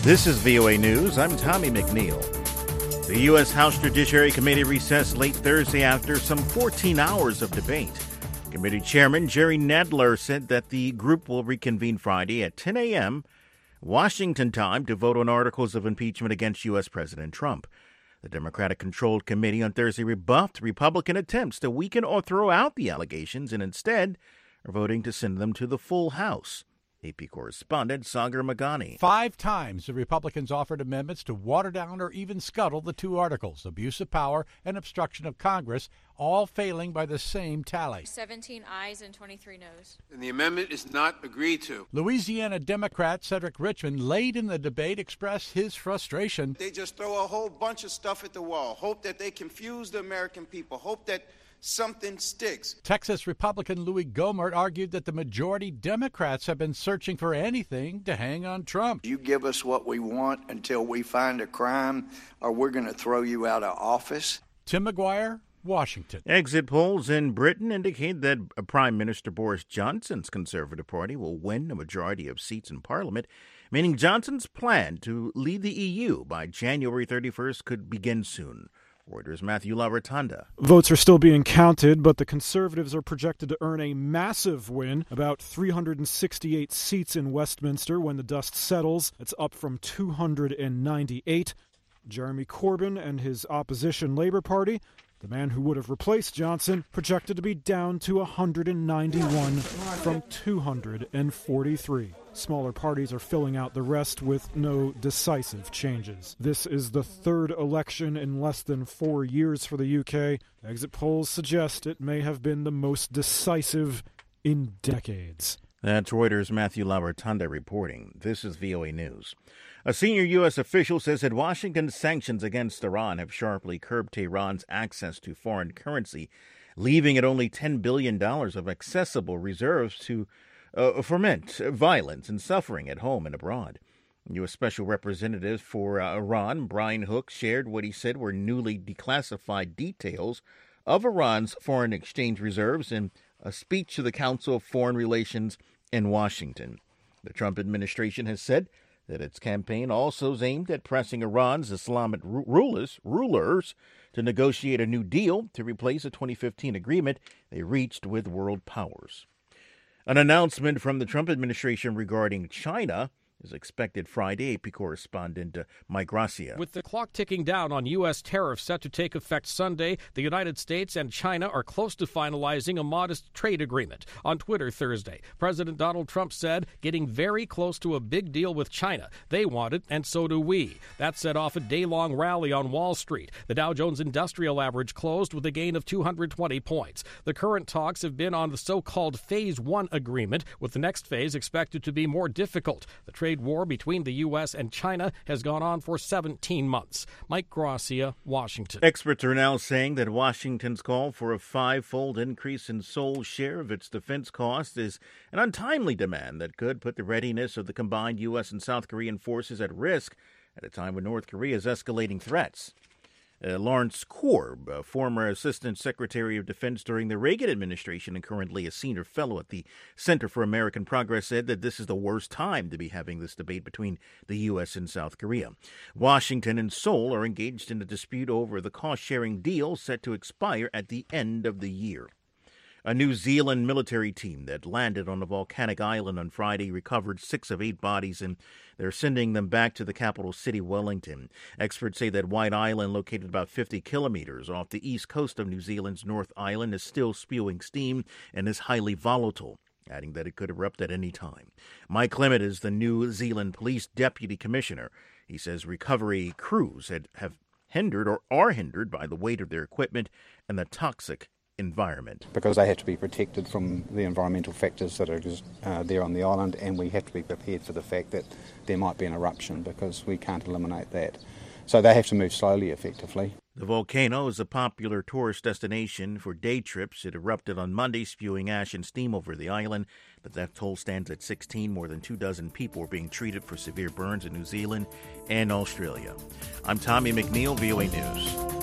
This is VOA News. I'm Tommy McNeil. The U.S. House Judiciary Committee recessed late Thursday after some 14 hours of debate. Committee Chairman Jerry Nadler said that the group will reconvene Friday at 10 a.m. Washington time to vote on articles of impeachment against U.S. President Trump. The Democratic-controlled committee on Thursday rebuffed Republican attempts to weaken or throw out the allegations and instead are voting to send them to the full House. AP correspondent Sagar Magani. 5 times the Republicans offered amendments to water down or even scuttle the 2 articles, abuse of power and obstruction of Congress, all failing by the same tally. 17 ayes and 23 noes. And the amendment is not agreed to. Louisiana Democrat Cedric Richmond, late in the debate, expressed his frustration. They just throw a whole bunch of stuff at the wall, hope that they confuse the American people, hope that something sticks. Texas Republican Louis Gohmert argued that the majority Democrats have been searching for anything to hang on Trump. You give us what we want until we find a crime, or we're going to throw you out of office. Tim McGuire, Washington. Exit polls in Britain indicate that Prime Minister Boris Johnson's Conservative Party will win a majority of seats in Parliament, meaning Johnson's plan to lead the EU by January 31st could begin soon. Reuters' Matthew LaRotanda. Votes are still being counted, but the Conservatives are projected to earn a massive win, about 368 seats in Westminster when the dust settles. It's up from 298. Jeremy Corbyn and his opposition Labour Party, the man who would have replaced Johnson, projected to be down to 191 from 243. Smaller parties are filling out the rest with no decisive changes. This is the 3rd election in less than 4 years for the UK. Exit polls suggest it may have been the most decisive in decades. That's Reuters' Matthew LaRotanda reporting. This is VOA News. A senior U.S. official says that Washington's sanctions against Iran have sharply curbed Tehran's access to foreign currency, leaving it only $10 billion of accessible reserves to foment violence and suffering at home and abroad. U.S. Special Representative for Iran, Brian Hook, shared what he said were newly declassified details of Iran's foreign exchange reserves in a speech to the Council of Foreign Relations in Washington. The Trump administration has said that its campaign also is aimed at pressing Iran's Islamic rulers to negotiate a new deal to replace a 2015 agreement they reached with world powers. An announcement from the Trump administration regarding China is expected Friday. AP correspondent Mike Gracia. With the clock ticking down on U.S. tariffs set to take effect Sunday, the United States and China are close to finalizing a modest trade agreement. On Twitter Thursday, President Donald Trump said, getting very close to a big deal with China. They want it, and so do we. That set off a day-long rally on Wall Street. The Dow Jones Industrial Average closed with a gain of 220 points. The current talks have been on the so-called Phase 1 agreement, with the next phase expected to be more difficult. The trade war between the U.S. and China has gone on for 17 months. Mike Gracia, Washington. Experts are now saying that Washington's call for a 5-fold increase in Seoul's share of its defense costs is an untimely demand that could put the readiness of the combined U.S. and South Korean forces at risk at a time when North Korea is escalating threats. Lawrence Korb, a former Assistant Secretary of Defense during the Reagan administration and currently a senior fellow at the Center for American Progress, said that this is the worst time to be having this debate between the U.S. and South Korea. Washington and Seoul are engaged in a dispute over the cost-sharing deal set to expire at the end of the year. A New Zealand military team that landed on a volcanic island on Friday recovered 6 of 8 bodies, and they're sending them back to the capital city, Wellington. Experts say that White Island, located about 50 kilometers off the east coast of New Zealand's North Island, is still spewing steam and is highly volatile, adding that it could erupt at any time. Mike Clement is the New Zealand Police Deputy Commissioner. He says recovery crews have hindered or are hindered by the weight of their equipment and the toxic environment. Because they have to be protected from the environmental factors that are there on the island, and we have to be prepared for the fact that there might be an eruption because we can't eliminate that. So they have to move slowly, effectively. The volcano is a popular tourist destination for day trips. It erupted on Monday, spewing ash and steam over the island. The death toll stands at 16. More than 24 people are being treated for severe burns in New Zealand and Australia. I'm Tommy McNeil, VOA News.